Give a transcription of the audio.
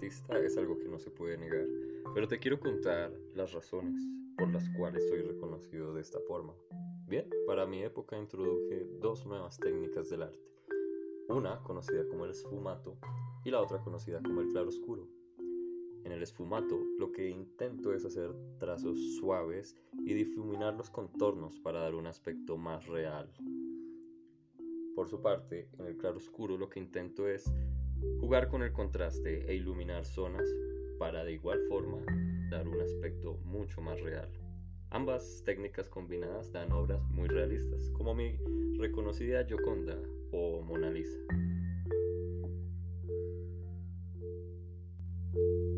artista es algo que no se puede negar, pero te quiero contar las razones por las cuales soy reconocido de esta forma. Bien, para mi época introduje dos nuevas técnicas del arte, una conocida como el sfumato y la otra conocida como el claroscuro. En el esfumato lo que intento es hacer trazos suaves y difuminar los contornos para dar un aspecto más real. Por su parte, en el claroscuro lo que intento es jugar con el contraste e iluminar zonas para de igual forma dar un aspecto mucho más real. Ambas técnicas combinadas dan obras muy realistas, como mi reconocida Gioconda o Mona Lisa.